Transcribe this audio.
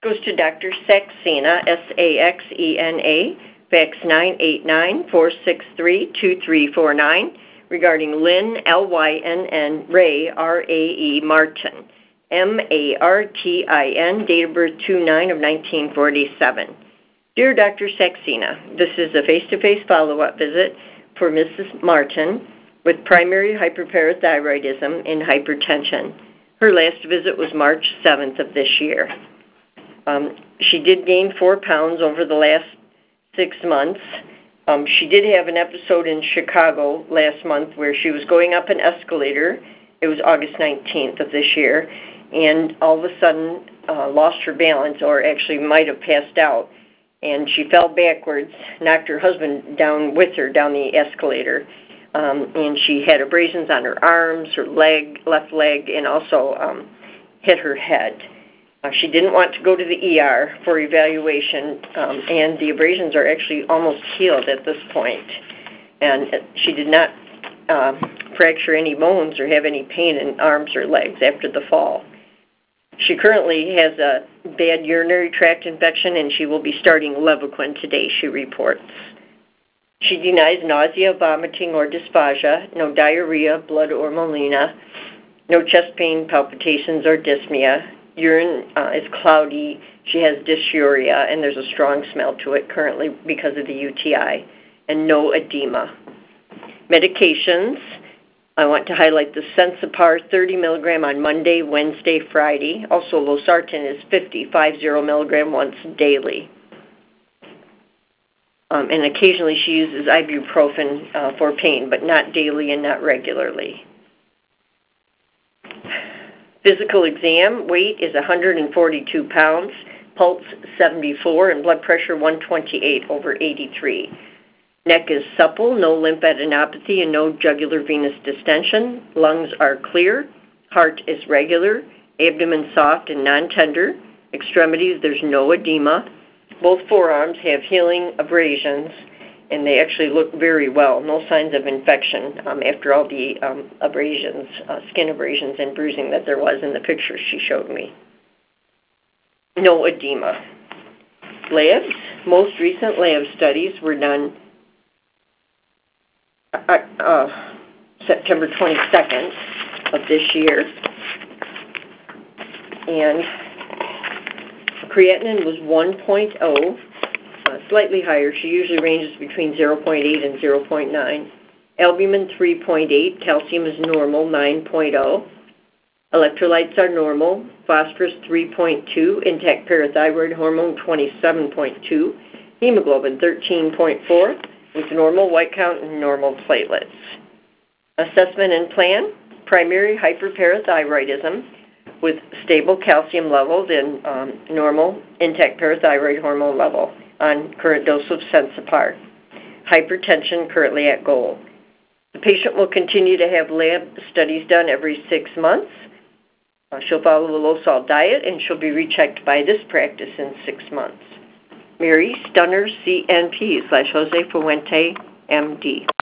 goes to Dr. Saxena, S-A-X-E-N-A, fax 989-463-2349, regarding Lynn, L-Y-N-N, Ray, R-A-E, Martin, M-A-R-T-I-N, date of birth 2/9 of 1947. Dear Dr. Saxena, this is a face-to-face follow-up visit for Mrs. Martin with primary hyperparathyroidism and hypertension. Her last visit was March 7th of this year. She did gain 4 pounds over the last 6 months. She did have an episode in Chicago last month where she was going up an escalator. It was August 19th of this year, and all of a sudden lost her balance, or actually might have passed out, and she fell backwards, knocked her husband down with her down the escalator, and she had abrasions on her arms, her leg, left leg, and also hit her head. She didn't want to go to the ER for evaluation, and the abrasions are actually almost healed at this point. And she did not fracture any bones or have any pain in arms or legs after the fall. She currently has a bad urinary tract infection, and she will be starting Levaquin today, she reports. She denies nausea, vomiting, or dysphagia, no diarrhea, blood, or melena, no chest pain, palpitations, or dyspnea. Urine is cloudy. She has dysuria, and there's a strong smell to it currently because of the UTI, and no edema. Medications, I want to highlight the Sensipar 30 milligram on Monday, Wednesday, Friday. Also, losartan is 50 milligram once daily. And occasionally she uses ibuprofen for pain, but not daily and not regularly. Physical exam, weight is 142 pounds, pulse 74, and blood pressure 128/83. Neck is supple, no lymphadenopathy, and no jugular venous distension. Lungs are clear. Heart is regular. Abdomen soft and non-tender. Extremities, there's no edema. Both forearms have healing abrasions, and they actually look very well. No signs of infection after all the abrasions, skin abrasions and bruising that there was in the pictures she showed me. No edema. Labs, most recent lab studies were done September 22nd of this year, and creatinine was 1.0, slightly higher. She usually ranges between 0.8 and 0.9. Albumin 3.8, calcium is normal 9.0. Electrolytes are normal. Phosphorus 3.2, intact parathyroid hormone 27.2, hemoglobin 13.4, with normal white count and normal platelets. Assessment and plan, primary hyperparathyroidism with stable calcium levels and normal intact parathyroid hormone level on current dose of Sensipar. Hypertension currently at goal. The patient will continue to have lab studies done every 6 months. She'll follow the low-salt diet, and she'll be rechecked by this practice in 6 months. Mary Stunner, CNP /Jose Fuente, MD.